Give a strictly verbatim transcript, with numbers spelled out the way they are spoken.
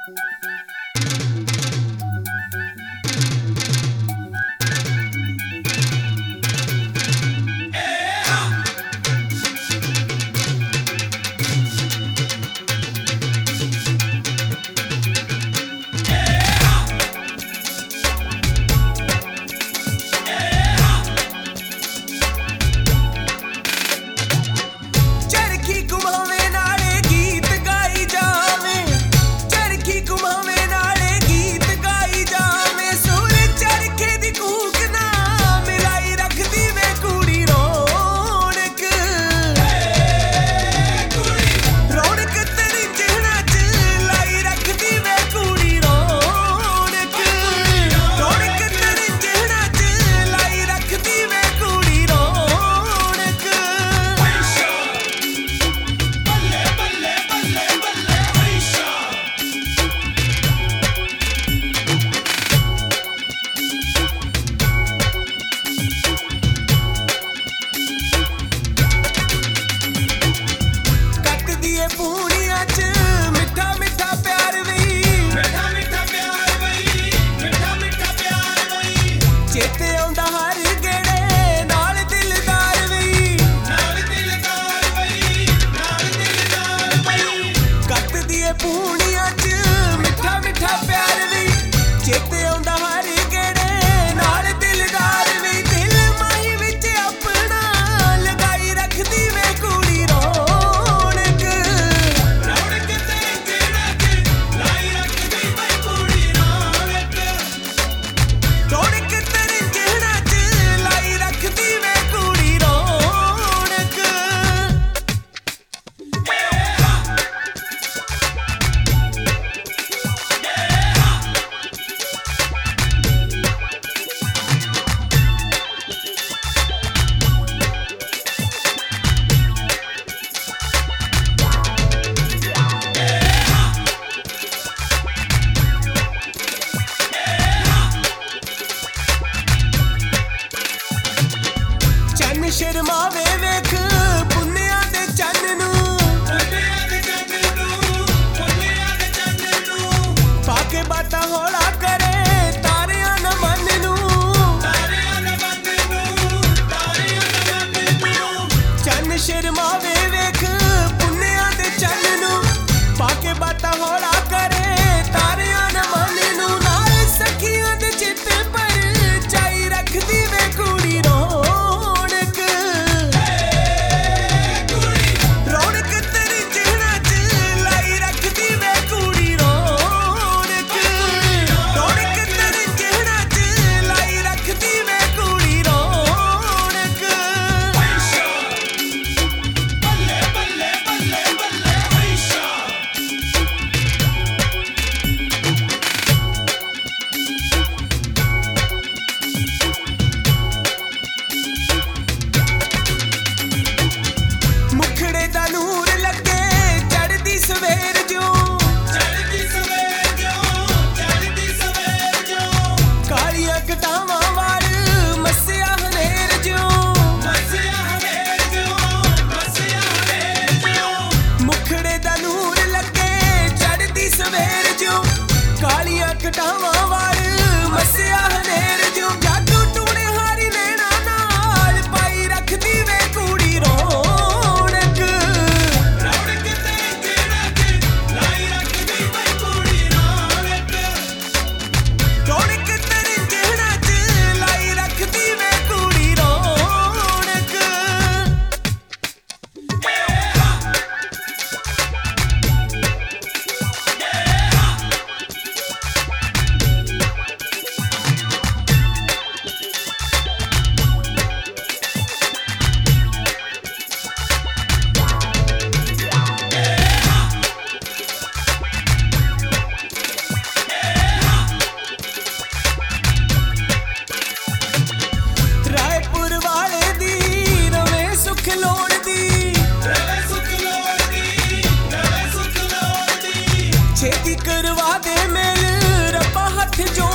ਸ਼ਰਮਾਵੇ ਵੇਖ ਪੁੰਨਿਆਂ ਦੇ ਚੰਨ ਨੂੰ, ਪੁੰਨਿਆਂ ਦੇ ਚੰਨ ਨੂੰ, ਪੁੰਨਿਆਂ ਦੇ ਚੰਨ ਨੂੰ, ਪਾ ਕੇ ਬਾਤਾਂ ਹੌਲਾ ਕਰੇ ਤਾਰਿਆਂ ਨਾ ਮਨ ਨੂੰ, ਤਾਰਿਆਂ ਨਾ ਮਨ ਨੂੰ, ਤਾਰਿਆਂ ਨਾ ਮਨ ਨੂੰ। ਚੰਨ ਸ਼ਰਮਾਵੇ ਵੇਖ ਪੁੰਨਿਆਂ ਦੇ ਚੰਨ ਨੂੰ, ਪਾ ਕੇ ਬਾਤਾਂ ਹੌਲਾ ਕਰੇ ਤਾਰਿਆਂ ਨਾ ਮਨ ਨੂੰ। ਨਾਲ ਸਖੀਆਂ ਦੇ ਚਿੱਤ ਪਰ ਚਾਈ ਰੱਖਦੀ ਵੇ ਕੁੜੀ ਰੋ ਕਟਾਵਾਂ ਵਾਲ ਮਸਿਆ ਹਨੇਰ ਜੋ ਜਾਦੂ ਟੂਣੇ ਹਾਰੀ ਨੈਣਾ ਨਾਲ ਪਾਈ ਰੱਖਦੀ ਵੇ ਕੁੜੀ ਰੌਣਕ, ਰੌਣਕ ਤੇਰੇ ਜਿਹੜਾ ਚ ਲਾਈ ਰੱਖਦੀ ਵੇ ਕੁੜੀ ਰੌਣਕ, ਰੌਣਕ ਤੇਰੇ ਜਿਹੜਾ ਚ ਲਾਈ ਰੱਖਦੀ ਵੇ ਕੁੜੀ ਰੌਣਕ। ਛੇਤੀ ਕਰਵਾ ਦੇ ਮੇਲ ਰੱਬਾ ਹੱਥ ਜੋ